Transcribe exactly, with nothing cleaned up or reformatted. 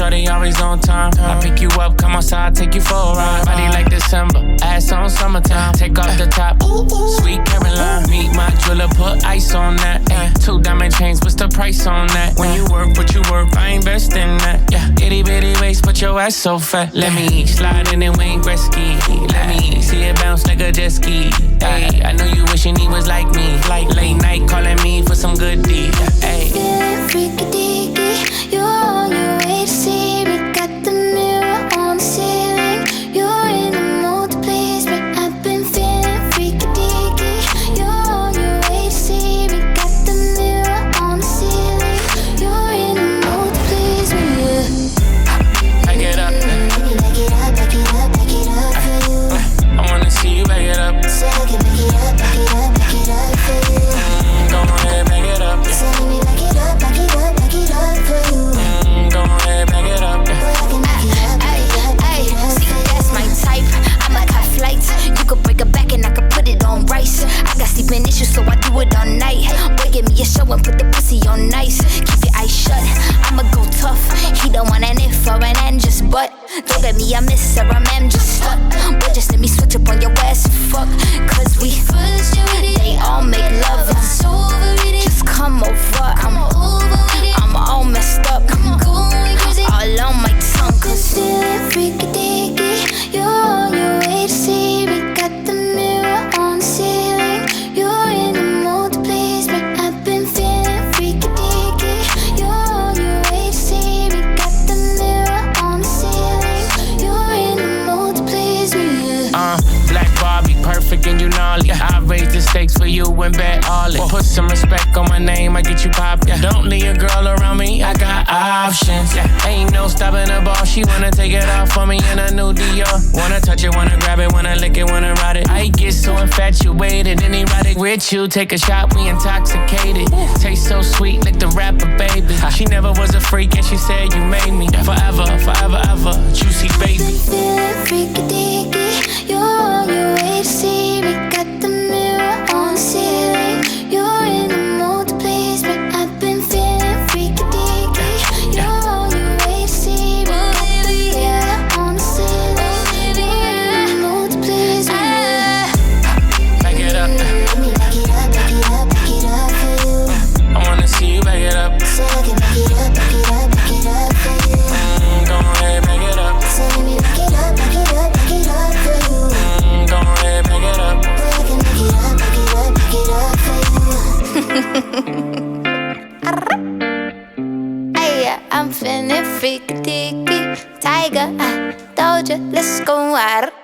shorty always on time. I pick you up, come outside, take you for a ride. Body like December, ass on summertime. Take off the top, sweet Caroline. Meet my jeweler, put ice on that. Ay, two diamond chains, what's the price on that? When you work, what you work, I invest in that. Yeah, itty bitty waist, but your ass so fat. Let me slide in and Wayne Gretzky. Let me see it bounce like a jet ski. Ay, I know you wishing he was like me. Like late night calling me for some good D. Ay. Feeling freaky deaky, you're on your way to see me. Got the mirror on the ceiling, you're in the mood to please me. I've been feeling freaky deaky, you're on your way to see me. Got the mirror on the ceiling, you're in the mood to please me. Yeah. Back it up, Baby, back it up, back it up, back it up for you. I wanna see you back it up. So I can back it up, back it up, back it up for you. Mm, go ahead, back it up. So let me back it up, back it up, back it up for you. Mm, go ahead, back it up. Boy, I can back it up, back it up, back it up See, for you. that's my type. I'm a cut flights. You could break it back and I could put it on rice. I got sleeping issues, so I do it all night. Boy, give me a show and put the pussy on nice. Keep your eyes shut. I'ma go tough. He don't want an if or an and just but. Don't get me a miss or a man just stuck. Boy, just let me switch up on your ass and fuck. Cause we First you with it, they all make love. it's over with it. Just come over. I'm Over with it, I'm all messed up. I'm going crazy. All on my tongue. Cause Feeling freaky deaky, you're on your way to see me. Got the mirror on the ceiling, you're in the mood to please me. I've been feeling freaky deaky, you're on your way to see me. Got the mirror on the ceiling, you're in the mood to please me. Yeah. Uh, Black Barbie, perfect and you gnarly. I raise the stakes for you and bet all it. Put some respect on my name, I get you pop. Yeah. Don't leave a girl around me, I got options. Yeah. Ain't no stopping the ball, she wanna take it off for me in a new Dior. Wanna touch it, wanna grab it, wanna lick it, wanna ride it. I get so infatuated and erotic with you. Take a shot, we intoxicated. Taste so sweet, like the rapper, baby. She never was a freak and she said you made me. Forever, forever, ever, juicy baby. Feeling freaky deaky, you're on your way to see me. Got the mirror on the ceiling, you're in the mood to please me. I've been feeling freaky deaky, you're on your way to see me. Got the mirror on the ceiling, you're in the mood to please me. Back it up, Let me back it up, back it up, back it up for you. I wanna see you back it up. So I can back it up, back it up, back it up for you. Mm, go ahead, back it up. So let me back it up, back it up, back it up for you. Mm, go ahead, back it up. Boy, I can back it up, back it up, back it up for you. Hey, I'm feeling freaky deaky. Tiger, I told you, let's go out.